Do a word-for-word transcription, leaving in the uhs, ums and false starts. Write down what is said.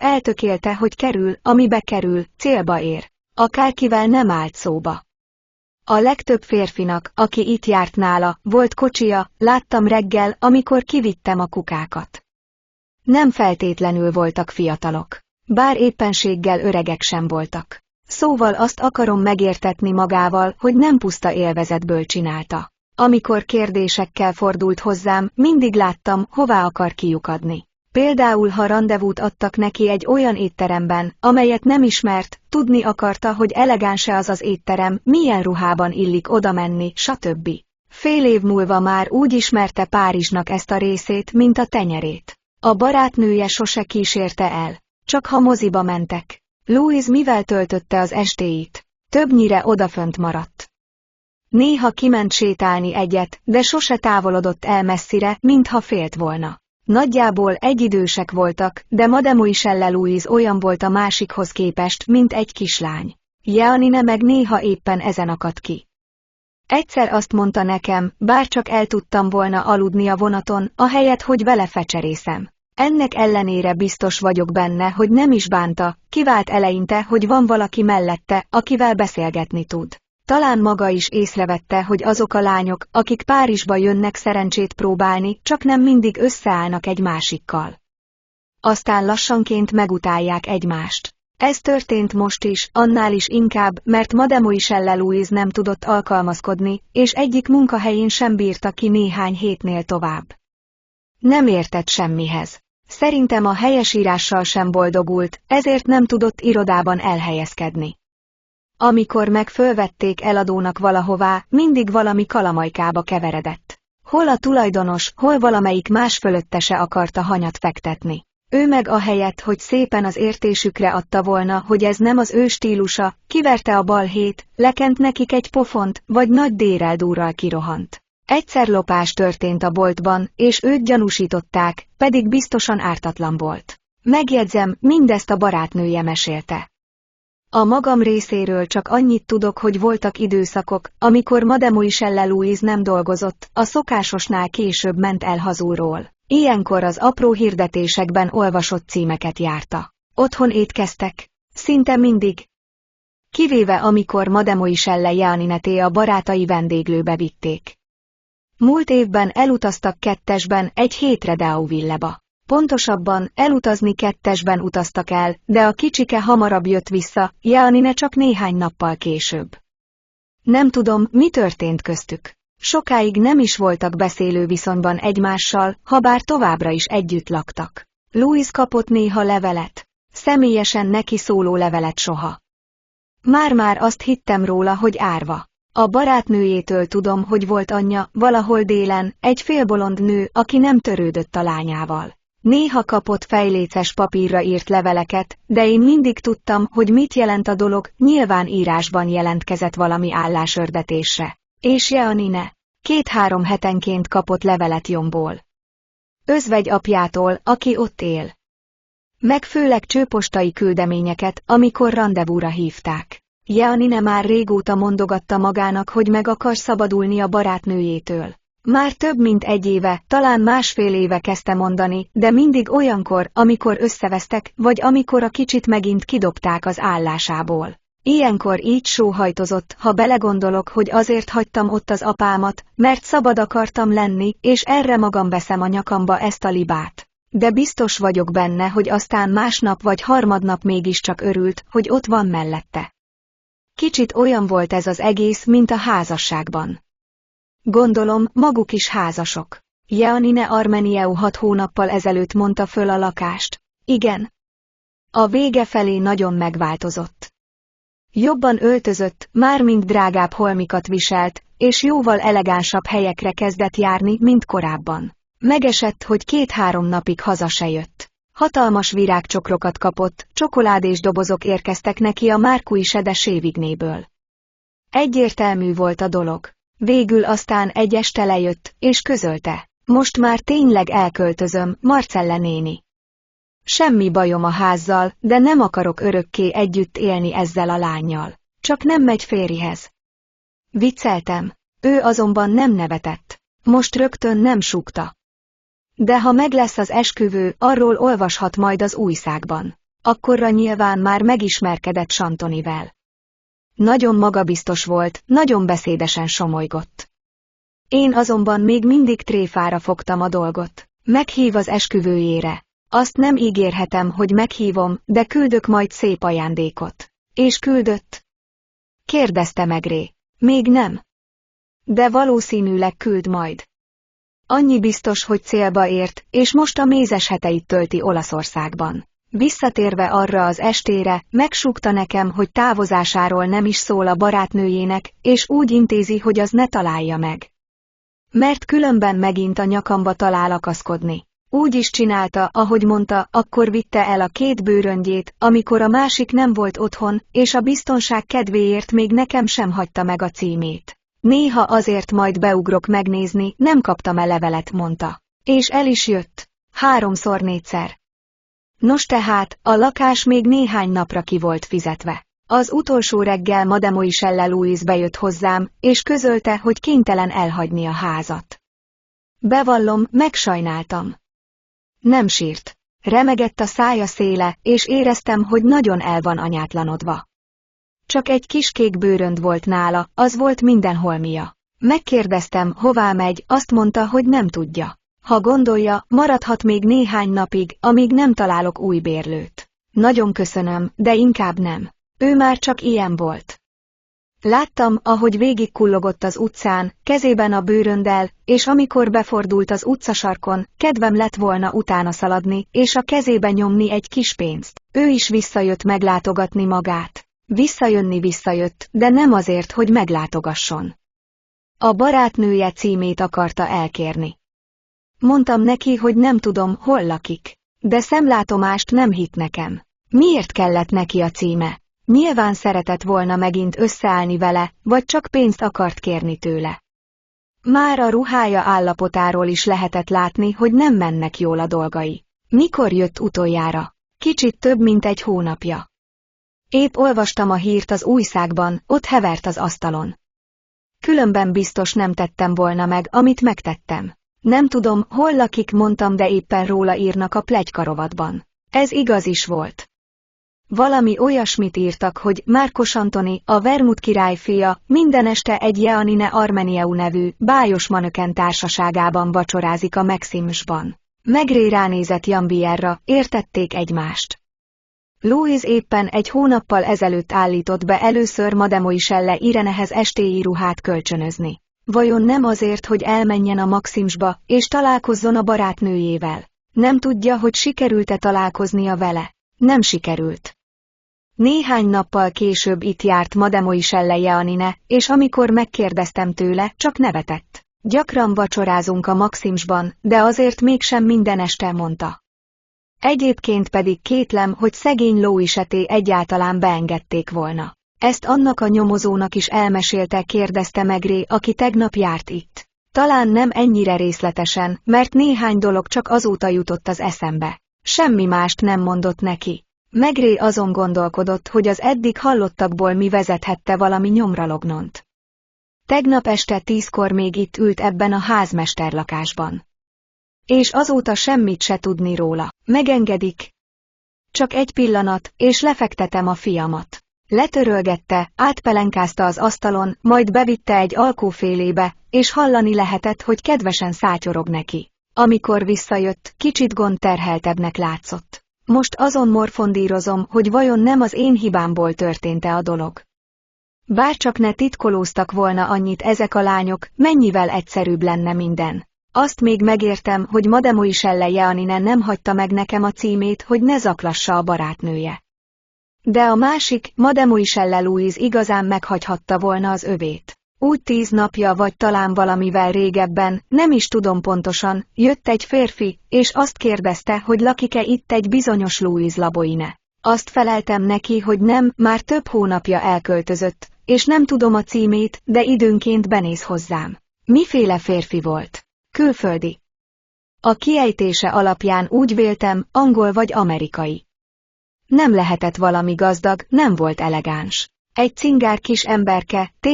eltökélte, hogy kerül, amibe kerül, célba ér. Akárkivel nem állt szóba. A legtöbb férfinak, aki itt járt nála, volt kocsija, láttam reggel, amikor kivittem a kukákat. Nem feltétlenül voltak fiatalok. Bár éppenséggel öregek sem voltak. Szóval azt akarom megértetni magával, hogy nem puszta élvezetből csinálta. Amikor kérdésekkel fordult hozzám, mindig láttam, hová akar kiukadni. Például ha randevút adtak neki egy olyan étteremben, amelyet nem ismert, tudni akarta, hogy elegáns-e az az étterem, milyen ruhában illik oda menni, stb. Fél év múlva már úgy ismerte Párizsnak ezt a részét, mint a tenyerét. A barátnője sose kísérte el. Csak ha moziba mentek. Louise mivel töltötte az estéit? Többnyire odafönt maradt. Néha kiment sétálni egyet, de sose távolodott el messzire, mintha félt volna. Nagyjából egyidősek voltak, de Mademoiselle Louise olyan volt a másikhoz képest, mint egy kislány. Jeanine meg néha éppen ezen akadt ki. Egyszer azt mondta nekem, bárcsak el tudtam volna aludni a vonaton, ahelyett, hogy vele fecserészem. Ennek ellenére biztos vagyok benne, hogy nem is bánta, kivált eleinte, hogy van valaki mellette, akivel beszélgetni tud. Talán maga is észrevette, hogy azok a lányok, akik Párizsba jönnek szerencsét próbálni, csak nem mindig összeállnak egy másikkal. Aztán lassanként megutálják egymást. Ez történt most is, annál is inkább, mert Mademoiselle Louise nem tudott alkalmazkodni, és egyik munkahelyén sem bírta ki néhány hétnél tovább. Nem értett semmihez. Szerintem a helyesírással sem boldogult, ezért nem tudott irodában elhelyezkedni. Amikor meg fölvették eladónak valahová, mindig valami kalamajkába keveredett. Hol a tulajdonos, hol valamelyik más fölöttese akarta hanyat fektetni. Ő meg ahelyett, hogy szépen az értésükre adta volna, hogy ez nem az ő stílusa, kiverte a balhét, lekent nekik egy pofont, vagy nagy dérrel durral kirohant. Egyszer lopás történt a boltban, és őt gyanúsították, pedig biztosan ártatlan volt. Megjegyzem, mindezt a barátnője mesélte. A magam részéről csak annyit tudok, hogy voltak időszakok, amikor Mademoiselle Louise nem dolgozott, a szokásosnál később ment el hazulról. Ilyenkor az apró hirdetésekben olvasott címeket járta. Otthon étkeztek. Szinte mindig. Kivéve amikor Mademoiselle Jeanineté a barátai vendéglőbe vitték. Múlt évben elutaztak kettesben egy hétre Deauville-ba. Pontosabban, elutazni kettesben utaztak el, de a kicsike hamarabb jött vissza, Jeanine csak néhány nappal később. Nem tudom, mi történt köztük. Sokáig nem is voltak beszélő viszonyban egymással, habár továbbra is együtt laktak. Louise kapott néha levelet. Személyesen neki szóló levelet soha. Már-már azt hittem róla, hogy árva. A barátnőjétől tudom, hogy volt anyja, valahol délen, egy félbolond nő, aki nem törődött a lányával. Néha kapott fejléces papírra írt leveleket, de én mindig tudtam, hogy mit jelent a dolog, nyilván írásban jelentkezett valami állásördetésre. És Jeanine két-három hetenként kapott levelet Jomból. Özvegy apjától, aki ott él. Meg főleg csőpostai küldeményeket, amikor randevúra hívták. Jeanine már régóta mondogatta magának, hogy meg akar szabadulni a barátnőjétől. Már több mint egy éve, talán másfél éve kezdte mondani, de mindig olyankor, amikor összevesztek, vagy amikor a kicsit megint kidobták az állásából. Ilyenkor így sóhajtozott, ha belegondolok, hogy azért hagytam ott az apámat, mert szabad akartam lenni, és erre magam veszem a nyakamba ezt a libát. De biztos vagyok benne, hogy aztán másnap vagy harmadnap mégiscsak örült, hogy ott van mellette. Kicsit olyan volt ez az egész, mint a házasságban. Gondolom, maguk is házasok. Jeanine Armenieu hat hónappal ezelőtt mondta föl a lakást. Igen. A vége felé nagyon megváltozott. Jobban öltözött, mármint drágább holmikat viselt, és jóval elegánsabb helyekre kezdett járni, mint korábban. Megesett, hogy két-három napig haza se jött. Hatalmas virágcsokrokat kapott, csokoládés dobozok érkeztek neki a Marquis de Sévignéből. Egyértelmű volt a dolog. Végül aztán egy este lejött, és közölte. Most már tényleg elköltözöm, Marcelle néni. Semmi bajom a házzal, de nem akarok örökké együtt élni ezzel a lánnyal. Csak nem megy férjhez. Vicceltem. Ő azonban nem nevetett. Most rögtön nem súgta. De ha meg lesz az esküvő, arról olvashat majd az újságban. Akkorra nyilván már megismerkedett Santonivel. Nagyon magabiztos volt, nagyon beszédesen somolygott. Én azonban még mindig tréfára fogtam a dolgot. Meghív az esküvőjére. Azt nem ígérhetem, hogy meghívom, de küldök majd szép ajándékot. És küldött? Kérdezte Maigret. Még nem. De valószínűleg küld majd. Annyi biztos, hogy célba ért, és most a mézes heteit tölti Olaszországban. Visszatérve arra az estére, megsúgta nekem, hogy távozásáról nem is szól a barátnőjének, és úgy intézi, hogy az ne találja meg. Mert különben megint a nyakamba talál akaszkodni. Úgy is csinálta, ahogy mondta, akkor vitte el a két bőröngyét, amikor a másik nem volt otthon, és a biztonság kedvéért még nekem sem hagyta meg a címét. Néha azért majd beugrok megnézni, nem kaptam e levelet, mondta. És el is jött. Háromszor-négyszer. Nos tehát, a lakás még néhány napra ki volt fizetve. Az utolsó reggel Mademoiselle Louise bejött hozzám, és közölte, hogy kénytelen elhagyni a házat. Bevallom, megsajnáltam. Nem sírt. Remegett a szája széle, és éreztem, hogy nagyon el van anyátlanodva. Csak egy kis kék bőrönd volt nála, az volt minden holmia. Megkérdeztem, hová megy, azt mondta, hogy nem tudja. Ha gondolja, maradhat még néhány napig, amíg nem találok új bérlőt. Nagyon köszönöm, de inkább nem. Ő már csak ilyen volt. Láttam, ahogy végigkullogott az utcán, kezében a bőrönddel, és amikor befordult az utcasarkon, kedvem lett volna utána szaladni, és a kezébe nyomni egy kis pénzt. Ő is visszajött meglátogatni magát. Visszajönni visszajött, de nem azért, hogy meglátogasson. A barátnője címét akarta elkérni. Mondtam neki, hogy nem tudom, hol lakik. De szemlátomást nem hitt nekem. Miért kellett neki a címe? Nyilván szeretett volna megint összeállni vele, vagy csak pénzt akart kérni tőle. Már a ruhája állapotáról is lehetett látni, hogy nem mennek jól a dolgai. Mikor jött utoljára? Kicsit több mint egy hónapja. Épp olvastam a hírt az újságban, ott hevert az asztalon. Különben biztos nem tettem volna meg, amit megtettem. Nem tudom, hol lakik, mondtam, de éppen róla írnak a pletykarovatban. Ez igaz is volt. Valami olyasmit írtak, hogy Márkos Antoni, a Vermut király fia, minden este egy Jeanine Armenieu nevű, bájos manöken társaságában vacsorázik a Maximsban. Maigret ránézett Jean-Pierre-ra, értették egymást. Louise éppen egy hónappal ezelőtt állított be először Mademoiselle Irenehez estéi ruhát kölcsönözni. Vajon nem azért, hogy elmenjen a Maximsba, és találkozzon a barátnőjével? Nem tudja, hogy sikerült-e találkoznia vele? Nem sikerült. Néhány nappal később itt járt Mademoiselle Jeanine, és amikor megkérdeztem tőle, csak nevetett. Gyakran vacsorázunk a Maximsban, de azért mégsem minden este, mondta. Egyébként pedig kétlem, hogy szegény Louise-té egyáltalán beengedték volna. Ezt annak a nyomozónak is elmesélte, kérdezte Maigret, aki tegnap járt itt. Talán nem ennyire részletesen, mert néhány dolog csak azóta jutott az eszembe. Semmi mást nem mondott neki. Maigret azon gondolkodott, hogy az eddig hallottakból mi vezethette valami nyomralognont. Tegnap este tízkor még itt ült ebben a házmesterlakásban. És azóta semmit se tudni róla. Megengedik? Csak egy pillanat, és lefektetem a fiamat. Letörölgette, átpelenkázta az asztalon, majd bevitte egy alkófélébe, és hallani lehetett, hogy kedvesen szátyorog neki. Amikor visszajött, kicsit gondterheltebbnek látszott. Most azon morfondírozom, hogy vajon nem az én hibámból történt-e a dolog. Bárcsak ne titkolóztak volna annyit ezek a lányok, mennyivel egyszerűbb lenne minden. Azt még megértem, hogy Mademoiselle Jeanine nem hagyta meg nekem a címét, hogy ne zaklassa a barátnője. De a másik, Mademoiselle Louise igazán meghagyhatta volna az övét. Úgy tíz napja vagy talán valamivel régebben, nem is tudom pontosan, jött egy férfi, és azt kérdezte, hogy lakik-e itt egy bizonyos Louise Laboine. Azt feleltem neki, hogy nem, már több hónapja elköltözött, és nem tudom a címét, de időnként benéz hozzám. Miféle férfi volt? Külföldi. A kiejtése alapján úgy véltem, angol vagy amerikai. Nem lehetett valami gazdag, nem volt elegáns. Egy cingár kis emberke,